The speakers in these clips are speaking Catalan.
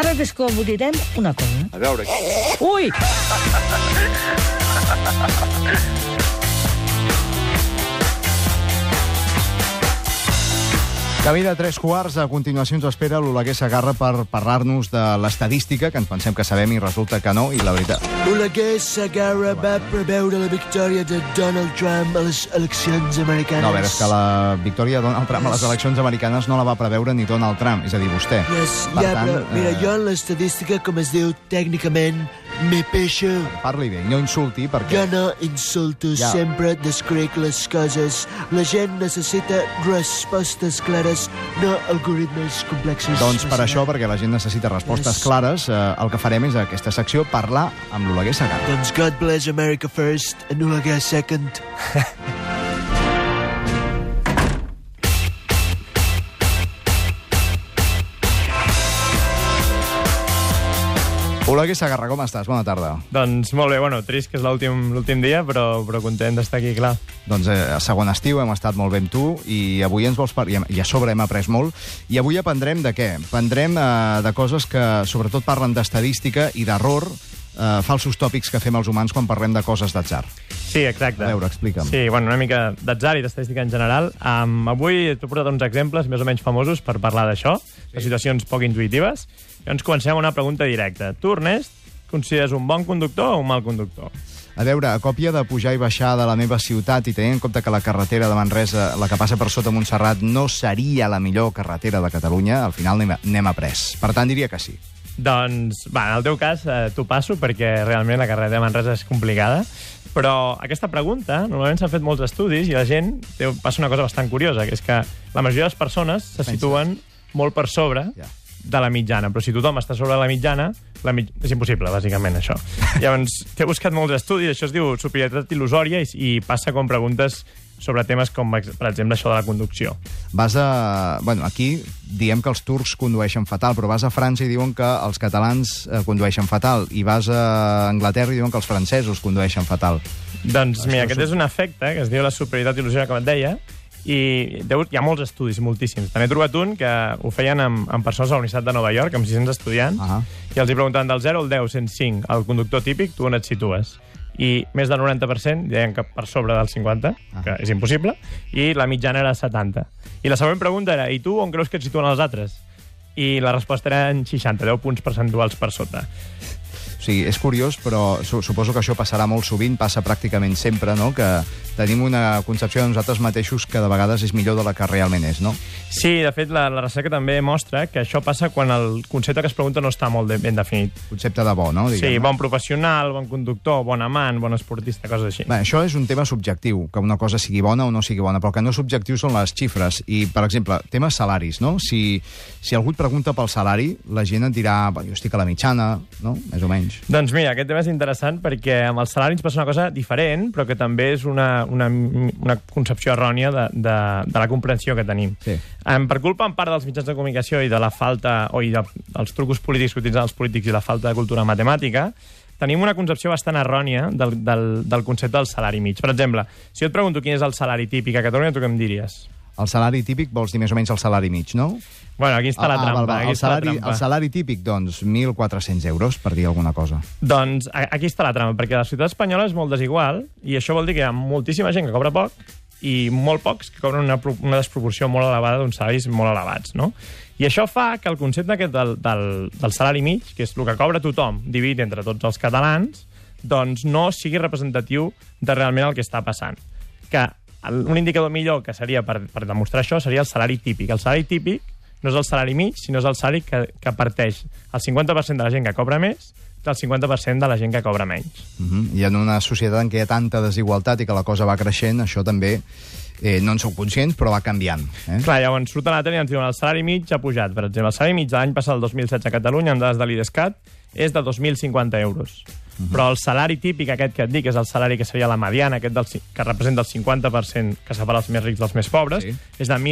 Ara descobritem una cosa. A veure... Ui! Camí de 3:15, a continuació ens espera l'Oleguer Segarra per parlar-nos de l'estadística, que ens pensem que sabem i resulta que no, i la veritat... L'Oleguer Segarra va preveure la victòria de Donald Trump a les eleccions americanes. No, a veure, és que la victòria de Donald Trump a les eleccions americanes no la va preveure ni Donald Trump, és a dir, vostè. Però, mira, jo en l'estadística, com es diu tècnicament, me peixo. Parli bé, no insulti, perquè... Jo no insulto, sempre descric les coses. La gent necessita respostes clares, no algoritmes complexos. Doncs per això, perquè la gent necessita respostes clares, el que farem és aquesta secció parlar amb l'Oleguer Segarra. Doncs God bless America first and Oleguer second. Oleguer Segarra, com estàs? Bona tarda. Doncs molt bé, bueno, trist que és l'últim dia, però content d'estar aquí, clar. Doncs segon estiu, hem estat molt bé amb tu, i avui ens vols parlar, i a sobre hem après molt, i avui aprendrem de què? Aprendrem de coses que sobretot parlen d'estadística i d'error, falsos tòpics que fem els humans quan parlem de coses d'atzar. Sí, exacte. A veure, explica'm. Sí, bueno, una mica d'atzar i d'estadística en general. Avui t'he portat uns exemples més o menys famosos per parlar d'això, de situacions poc intuïtives. Llavors comencem amb una pregunta directa. Tu, Ernest, consideres un bon conductor o un mal conductor? A veure, a còpia de pujar i baixar de la meva ciutat i tenint en compte que la carretera de Manresa, la que passa per sota Montserrat, no seria la millor carretera de Catalunya, al final n'hem après. Per tant, diria que sí. Doncs, va, en el teu cas, t'ho passo, perquè realment la carretera de Manresa és complicada, però aquesta pregunta, normalment s'han fet molts estudis i la gent passa una cosa bastant curiosa, que és que la majoria de les persones se situen molt per sobre de la mitjana, però si tothom està sobre la mitjana, és impossible, bàsicament, això. Llavors, t'he buscat molts estudis, això es diu superioritat il·lusòria, i passa quan preguntes sobre temes com, per exemple, això de la conducció. Bueno, aquí diem que els turcs condueixen fatal, però vas a França i diuen que els catalans condueixen fatal, i vas a Anglaterra i diuen que els francesos condueixen fatal. Doncs, mira, aquest és un efecte que es diu la superioritat il·lusòria, com et deia, i hi ha molts estudis, moltíssims. També he trobat un que ho feien amb persones a la Universitat de Nova York, amb 600 estudiants, i els hi preguntaven del 0 al 10, 105, el conductor típic, tu on et situes? I més del 90% deien que per sobre del 50, que és impossible, i la mitjana era 70. I la següent pregunta era, i tu on creus que et situen els altres? I la resposta era en 60, 10 punts percentuals per sota. O sigui, és curiós, però suposo que això passarà molt sovint, passa pràcticament sempre, no?, que tenim una concepció de nosaltres mateixos que de vegades és millor de la que realment és, no? Sí, de fet, la recerca també mostra que això passa quan el concepte que es pregunta no està molt ben definit. Concepte de bo, no? Sí, bon professional, bon conductor, bon amant, bon esportista, coses així. Bé, això és un tema subjectiu, que una cosa sigui bona o no sigui bona, però el que no és subjectiu són les xifres. I, per exemple, temes salaris, no? Si algú et pregunta pel salari, la gent et dirà, jo estic a la mitjana, no?, més o menys. Doncs mira, aquest tema és interessant perquè amb el salari ens passa una cosa diferent, però que també és una concepció errònia de la comprensió que tenim. Sí. Per culpa, en part, dels mitjans de comunicació i de la falta, o dels trucos polítics que utilitzen els polítics i la falta de cultura matemàtica, tenim una concepció bastant errònia del concepte del salari mig. Per exemple, si jo et pregunto quin és el salari típic a Catalunya, tu què em diries? El salari típic vols dir més o menys el salari mig, no? Bueno, aquí està la trampa. El salari típic, doncs, 1.400 euros, per dir alguna cosa. Doncs aquí està la trampa, perquè la societat espanyola és molt desigual, i això vol dir que hi ha moltíssima gent que cobra poc i molt pocs que cobren una desproporció molt elevada d'uns salaris molt elevats, no? I això fa que el concepte aquest del salari mig, que és el que cobra tothom, dividit entre tots els catalans, doncs no sigui representatiu de realment el que està passant. Que un indicador millor que seria per demostrar això seria el salari típic. El salari típic no és el salari mig, sinó és el salari que parteix el 50% de la gent que cobra més del 50% de la gent que cobra menys. I en una societat en què hi ha tanta desigualtat i que la cosa va creixent, això també no en sou conscients, però va canviant. Clar, llavors surt a la tele i ens diuen el salari mig ha pujat. Per exemple, el salari mig de l'any passat, el 2016 a Catalunya, amb dades de l'IDESCAT, és de 2.050 euros. Però el salari típic, aquest que et dic, és el salari que seria la mediana, aquest que representa el 50% que separa els més rics dels més pobres, és de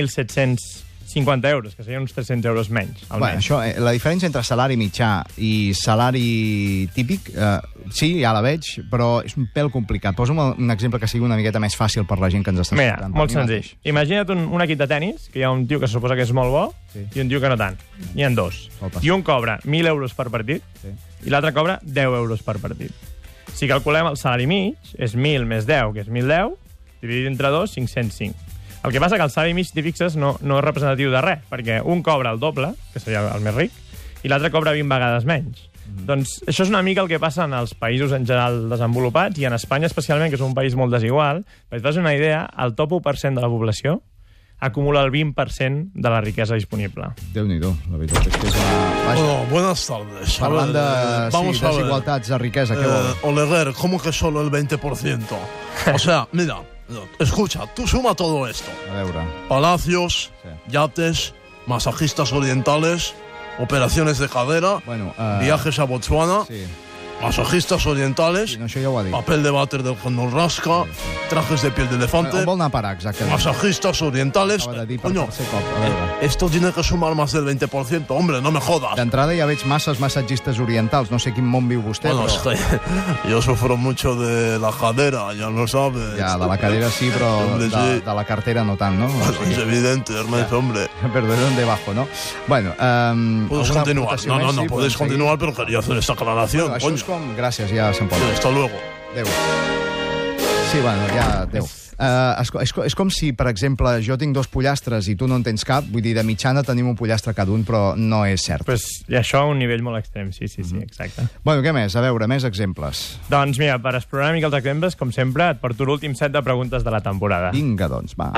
1.750 euros, que serien uns 300 euros menys. Bueno, això, la diferència entre salari mitjà i salari típic Sí, ja la veig, però és un pèl complicat. Posa'm un exemple que sigui una miqueta més fàcil per la gent que ens està Mira, escoltant. molt senzill. Imagina't un equip de tennis, que hi ha un tio que se suposa que és molt bo i un tio que no tant. N'hi ha dos. I un cobra 1.000 euros per partit i l'altre cobra 10 euros per partit. Si calculem el salari mig, és 1.000 més 10, que és 1.010, dividit entre 2, 505. El que passa que el salari mig, si fixes, no és representatiu de res, perquè un cobra el doble, que seria el més ric, i l'altre cobra 20 vegades menys. Doncs això és una mica el que passa en els països en general desenvolupats i en Espanya especialment, que és un país molt desigual. Per fer una idea, el top 1% de la població acumula el 20% de la riquesa disponible. Déu-n'hi-do, la veritat és que és una... Bueno, buenas tardes. Parlant de vamos a ver. desigualtats de riquesa, què vol? Oleguer, ¿cómo que solo el 20%? O sea, mira, escucha, tú suma todo esto. A veure... Palacios, Sí. yates, masajistas orientales, operaciones de cadera, viajes a Botswana, masajistas orientales, no, això ja ho ha dit. papel de váter del que nos rasca, trajes de piel de elefante, On vol anar a parar, exactament? masajistas orientales. Acaba de dir per Coño, tercer cop, a veure. esto tiene que sumar más del 20%, hombre, no me jodas. D'entrada ja veig masses massatgistes orientals. No sé quin món viu vostè, Bueno, però... es que yo sufro mucho de la cadera, ya lo sabes. Ja, de la cadera sí, però Hombre, sí. de la cartera no tant, no? Es evidente, Hermes, hombre. Pero de dónde bajo, ¿no? Bueno, Puedes ¿alguna continuar. aportació No, més? no, Sí, podéis podem seguir? continuar, pero quería hacer esta aclaración. Bueno, això coño. és com... Gràcies, ja se'n pot. Sí, hasta luego. Adéu. Sí, bueno, ja... Adéu. És com si, per exemple, jo tinc 2 pollastres i tu no en tens cap. Vull dir, de mitjana tenim un pollastre cada un, però no és cert. Pues, I això a un nivell molt extrem, sí, exacte. Bueno, què més? A veure, més exemples. Doncs mira, per explorar una mica els exemples, com sempre, et porto l'últim set de preguntes de la temporada. Vinga, doncs, va.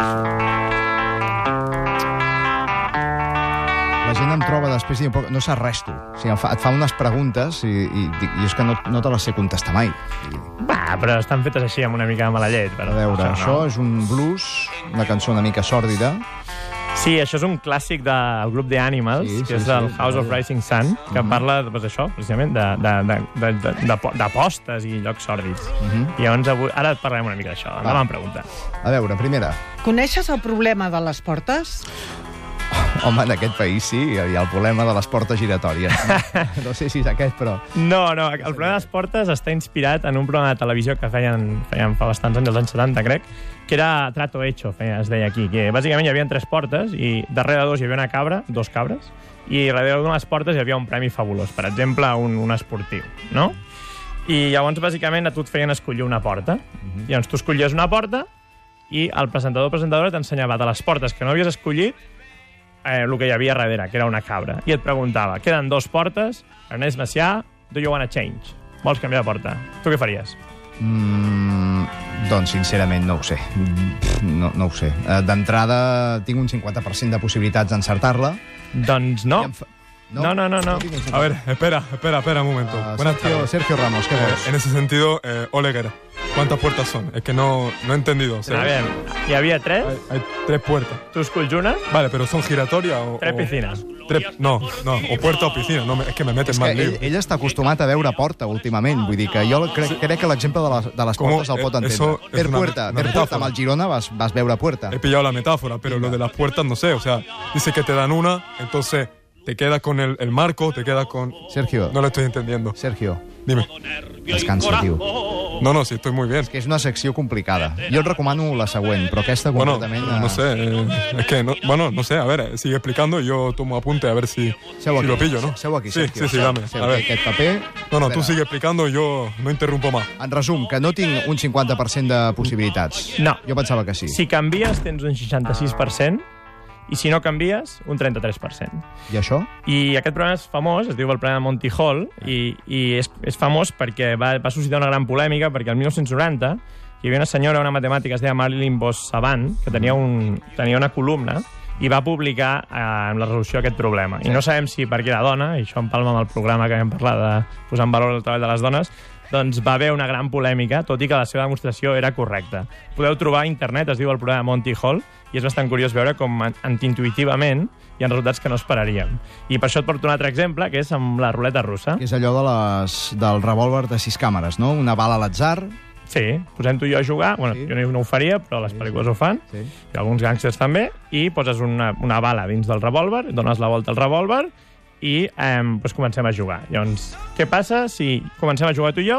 La gent em troba després i no sap res, tu. O sigui, et fa unes preguntes i és que no te les sé contestar mai. Va, però estan fetes així amb una mica de mala llet. Però A veure, això no. és un blues, una cançó una mica sòrdida. Sí, això és un clàssic del grup The Animals, que és el House of Rising Sun, que parla d'això, precisament, d'apostes i llocs sòrdids. I llavors ara et parlarem una mica d'això. Endavant, pregunta. A veure, primera. Coneixes el problema de les portes? Home, en aquest país sí, hi ha el problema de les portes giratòries. No sé si és aquest, però... No, el problema de les portes està inspirat en un programa de televisió que feien fa bastants anys, als anys 70, crec, que era Trato Hecho, es deia aquí, que bàsicament hi havia 3 portes i darrere de 2 hi havia una cabra, 2 cabres, i darrere d'una de les portes hi havia un premi fabulós, per exemple, un esportiu, no? I llavors, bàsicament, a tu et feien escollir una porta. Llavors, tu escollies una porta i el presentador o presentadora t'ensenyava de les portes que no havies escollit el que hi havia darrere, que era una cabra. I et preguntava, queden 2 portes, Ernest Macià, do you wanna change? Vols canviar de porta? Tu què faries? Doncs, sincerament, no ho sé. No ho sé. D'entrada, tinc un 50% de possibilitats d'encertar-la. Doncs no. No. A ver, espera un momento. Buenas tardes. Sergio Ramos, ¿qué vols? En ese sentido, Oleguer, ¿cuántas puertas son? Es que no he entendido. O sea, A veure, hi havia 3, hay 3 puertas. tu escolls una, Vale, pero ¿son giratorias o...? 3 piscines. No, o puerta o piscina. No, es que me metes És mal que lío. ell està acostumat a veure porta, últimament. Vull dir que jo crec que l'exemple de les Com, portes el pot entendre. eso es Per una puerta, metáfora. amb el Girona vas veure puerta. He pillado la metáfora, pero lo de las puertas no sé. O sea, dice que te dan una, entonces te quedas con el marco, te quedas con... Sergio. No lo estoy entendiendo. Sergio, Dime. descansa, tio. No, sí, estoy muy bien. Que és una secció complicada. Jo et recomano la següent, però aquesta Bueno, concretament... no sé, es que, no sé, a ver, sigue explicando y yo tomo apunte a ver si lo pillo, ¿no? Seu aquí, Sí, Sergio. sí, dame, Seu a aquí, ver. aquest paper... No, A tú veure, sigue explicando y yo no interrumpo más. En resum, que no tinc un 50% de possibilitats. No. Jo pensava que sí. Si canvies, tens un 66%, i si no canvies, un 33%. I això? I aquest programa és famós, es diu el programa Monty Hall, i és famós perquè va suscitar una gran polèmica, perquè el 1990 hi havia una senyora, una matemàtica, es deia Marilyn Vos-Savant, que tenia una columna i va publicar amb la resolució d'aquest problema. I no sabem si perquè era dona, i això empalma amb el programa que vam parlar de posar en valor el treball de les dones, doncs va haver una gran polèmica, tot i que la seva demostració era correcta. Podeu trobar a internet, es diu el programa Monty Hall, i és bastant curiós veure com antiintuïtivament hi ha resultats que no esperaríem. I per això et porto un altre exemple, que és amb la ruleta russa. Que és allò del revòlver de 6 càmeres, no? Una bala a l'atzar. Sí, posem tu i jo a jugar. Bueno, Sí. jo no ho faria, però les pel·lícules ho fan. Sí. I alguns gàngsters també. I poses una bala dins del revòlver, dones la volta al revòlver i doncs comencem a jugar. Llavors, què passa si comencem a jugar tu i jo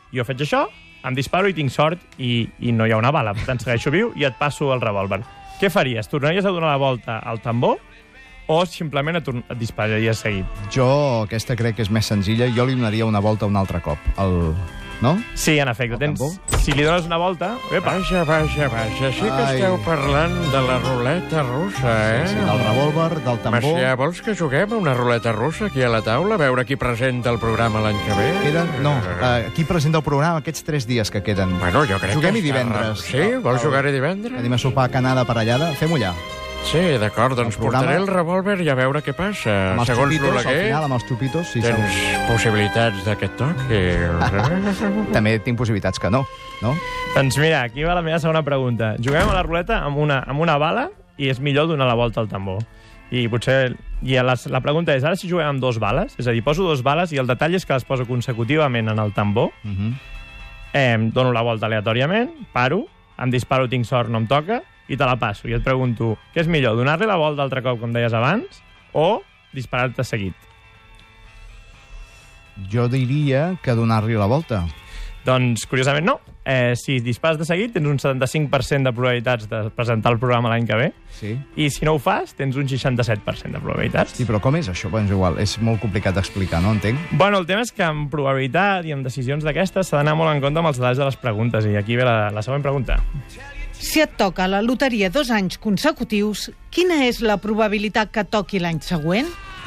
Jo faig això, em disparo i tinc sort i no hi ha una bala. Per tant, segueixo viu i et passo el revòlver. Què faries? Tornaries a donar la volta al tambor o simplement et dispararies seguit? Jo, aquesta crec que és més senzilla. Jo li donaria una volta un altre cop. No? Sí, en efecte. Si li dones una volta... Vaja, sí que esteu parlant de la ruleta russa, eh? Sí, del revòlver, del tambor... Macià, vols que juguem a una ruleta russa aquí a la taula? A veure qui presenta el programa l'any que ve? Qui presenta el programa aquests 3 dies que queden? Bueno, jo crec Juguem-hi que... divendres. Sí? Vols jugar-hi divendres? Anem a sopar canada parellada. Fem-ho allà. Sí, d'acord, doncs portaré el revòlver i a veure què passa. Amb els Segons xupitos, al l'Oleguer, final, amb els xupitos... Sí, tens possibilitats d'aquest toc? També tinc possibilitats que no? Doncs mira, aquí va la meva segona pregunta. Juguem a la ruleta amb una bala i és millor donar la volta al tambor. I potser... la pregunta és, ara si juguem amb 2 bales, és a dir, poso 2 bales i el detall és que les poso consecutivament en el tambor, dono la volta aleatòriament, paro, em disparo, tinc sort, no em toca, i te la passo. I et pregunto, què és millor, donar-li la volta altre cop, com deies abans, o disparar-te seguit? Jo diria que donar-li la volta. Doncs, curiosament, no. Si dispares de seguit, tens un 75% de probabilitats de presentar el programa l'any que ve, Sí. i si no ho fas, tens un 67% de probabilitats. Sí, però com és això? Doncs igual, és molt complicat d'explicar, no entenc? Bueno, el tema és que amb probabilitat i amb decisions d'aquestes s'ha d'anar molt en compte amb els detalls de les preguntes, i aquí ve la següent pregunta. Si et toca la loteria 2 anys consecutius, quina és la probabilitat que toqui l'any següent?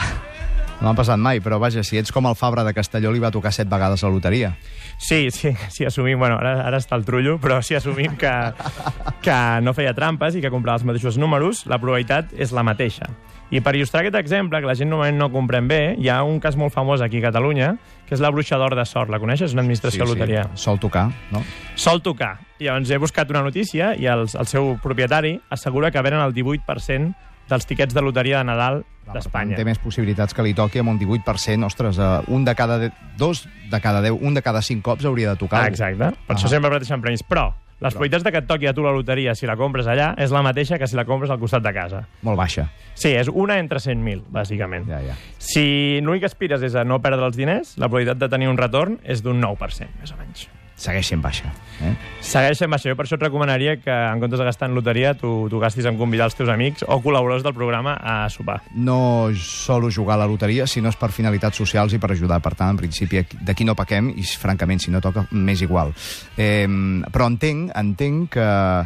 No m'ha passat mai, però vaja, si ets com el Fabra de Castelló, li va tocar 7 vegades la loteria. Sí, assumim, bueno, ara està el trullo, però si assumim que no feia trampes i que comprava els mateixos números, la probabilitat és la mateixa. I per il·lustrar aquest exemple, que la gent normalment no comprèn bé, hi ha un cas molt famós aquí a Catalunya, que és la Bruixa d'Or de Sort. La coneixes? És una administració de loteria. Sol tocar, no? Sol tocar. Llavors he buscat una notícia i el seu propietari assegura que venen el 18% dels tiquets de loteria de Nadal d'Espanya. Té més possibilitats que li toqui amb un 18%. Ostres, un de cada 10, un de cada 5 cops hauria de tocar. Exacte. Per això sempre parteixen premis. Però les probabilitats de que et toqui a tu la loteria si la compres allà és la mateixa que si la compres al costat de casa. Molt baixa. Sí, és una entre 100.000, bàsicament. Ja. Si l'únic que aspires és a no perdre els diners, la probabilitat de tenir un retorn és d'un 9%, més o menys. Segueix sent baixa. Segueix sent baixa. Jo per això et recomanaria que, en comptes de gastar en loteria, tu gastis en convidar els teus amics o col·laboradors del programa a sopar. No solo jugar a la loteria, sinó és per finalitats socials i per ajudar. Per tant, en principi, d'aquí no pequem i, francament, si no toca, m'és igual. Però entenc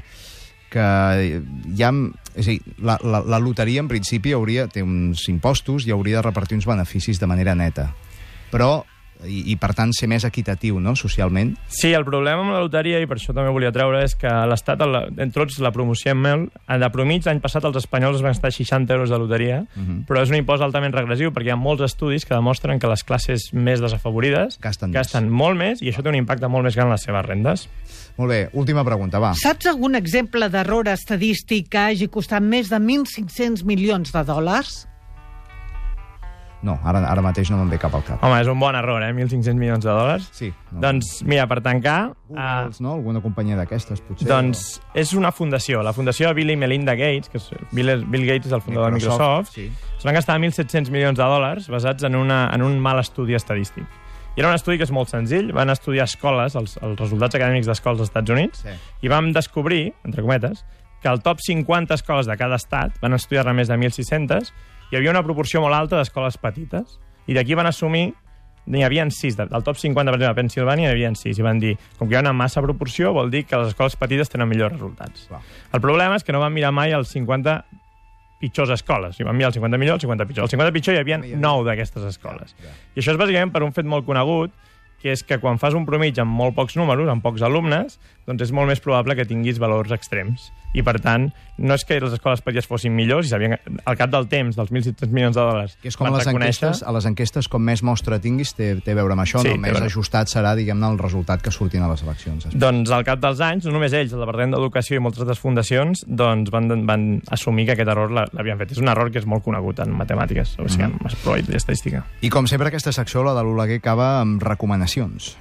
que hi ha... És a dir, la loteria, en principi, té uns impostos i hauria de repartir uns beneficis de manera neta. Però i per tant ser més equitatiu, no?, socialment. Sí, el problema amb la loteria, i per això també volia treure, és que l'Estat, entre tots, la promociem molt. De promig, l'any passat els espanyols van gastar 60 euros de loteria, però és un impost altament regressiu, perquè hi ha molts estudis que demostren que les classes més desafavorides gasten molt més, i això té un impacte molt més gran en les seves rendes. Molt bé, última pregunta, va. Saps algun exemple d'error estadístic que hagi costat més de 1.500 milions de dòlars? No, ara mateix no me'n ve cap al cap. Home, és un bon error, 1.500 milions de dòlars. Sí. Doncs, mira, per tancar... Googles, no? Alguna companyia d'aquestes, potser? Doncs és una fundació, la fundació de Bill i Melinda Gates, que Bill Gates és el fundador de Microsoft, es van gastar 1.700 milions de dòlars basats en un mal estudi estadístic. I era un estudi que és molt senzill, van estudiar escoles, els resultats acadèmics d'escoles als Estats Units, i vam descobrir, entre cometes, que el top 50 escoles de cada estat, van estudiar-ne més de 1.600, hi havia una proporció molt alta d'escoles petites, i d'aquí van assumir, n'hi havia 6, del top 50, per exemple, a Pensilvània, n'hi havia 6, i van dir, com que hi ha una massa proporció, vol dir que les escoles petites tenen millors resultats. El problema és que no van mirar mai els 50 pitjors escoles, i van mirar el 50 millor, el 50 pitjor. El 50 pitjor hi havia 9 d'aquestes escoles. I això és bàsicament per un fet molt conegut, que és que quan fas un promig amb molt pocs números, amb pocs alumnes, doncs és molt més probable que tinguis valors extrems. I, per tant, no és que les escoles petites fossin millors, i sabien que al cap del temps, dels 1.700 milions de dòlars, que és com a les enquestes, com més mostra tinguis, té a veure amb això, no? Més ajustat serà, diguem-ne, el resultat que surtin a les eleccions. Doncs al cap dels anys, no només ells, el Departament d'Educació i moltes altres fundacions, doncs van assumir que aquest error l'havien fet. És un error que és molt conegut en matemàtiques, o sigui, en probabilitat i estadística. I com sempre, aquesta secció, la de l'Oleguer, acaba amb recomanacions.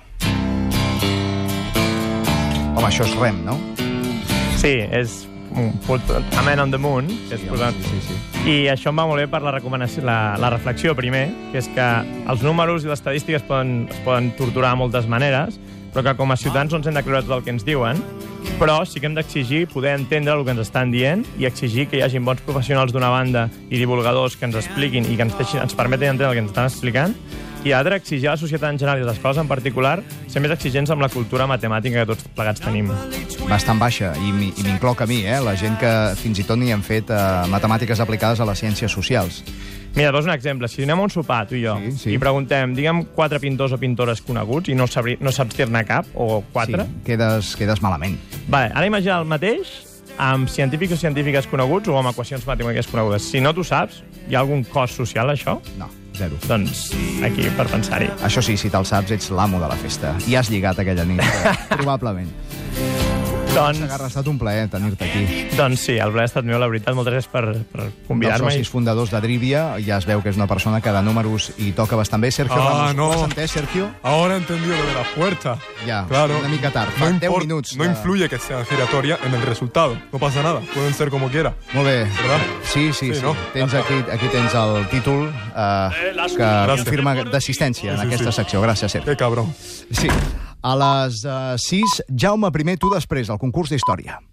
Home, això és REM, no? Sí, és A Man on the Moon, que és posat... I això em va molt bé per la recomanació, la reflexió, primer, que és que els números i les estadístiques es poden torturar de moltes maneres, però que com a ciutadans no ens hem de creure tot el que ens diuen, però sí que hem d'exigir poder entendre el que ens estan dient i exigir que hi hagi bons professionals d'una banda i divulgadors que ens expliquin i que ens permetin entendre el que ens estan explicant, i l'altre, exigir a la societat en general i a les escoles en particular ser més exigents amb la cultura matemàtica que tots plegats tenim. Bastant baixa, i m'incloc a mi, la gent que fins i tot n'hi han fet matemàtiques aplicades a les ciències socials. Mira, poso un exemple. Si anem a un sopar, tu i jo, i preguntem, digue'm 4 pintors o pintores coneguts i no saps dir-ne cap, o 4... Sí, quedes malament. Vale, ara imagina el mateix amb científics o científiques coneguts o amb equacions matemàtiques conegudes. Si no t'ho saps, hi ha algun cost social, això? No, zero. Doncs aquí, per pensar-hi. Això sí, si te'l saps, ets l'amo de la festa. I has lligat aquella nit, probablement. Doncs ha estat un plaer tenir-te aquí. Doncs sí, el plaer ha estat meu, la veritat. Moltes gràcies per convidar-me. Dels socis fundadors de Drivia, ja es veu que és una persona que de números hi toca bastant bé. Sergio Ramos, no. ¿Ho has entès, Sergio? Ahora he entendido lo de la puerta. Ja, claro. Una mica tard. Fa 10 minuts. No influye que sea giratoria en el resultado. No pasa nada. Pueden ser como quiera. Molt bé. ¿Verdad? Sí. ¿no? Aquí tens el títol que confirma d'assistència en aquesta secció. Gràcies, Sergio. Qué cabrón. Sí. A les 6, Jaume, primer, tu després, el concurs d'història.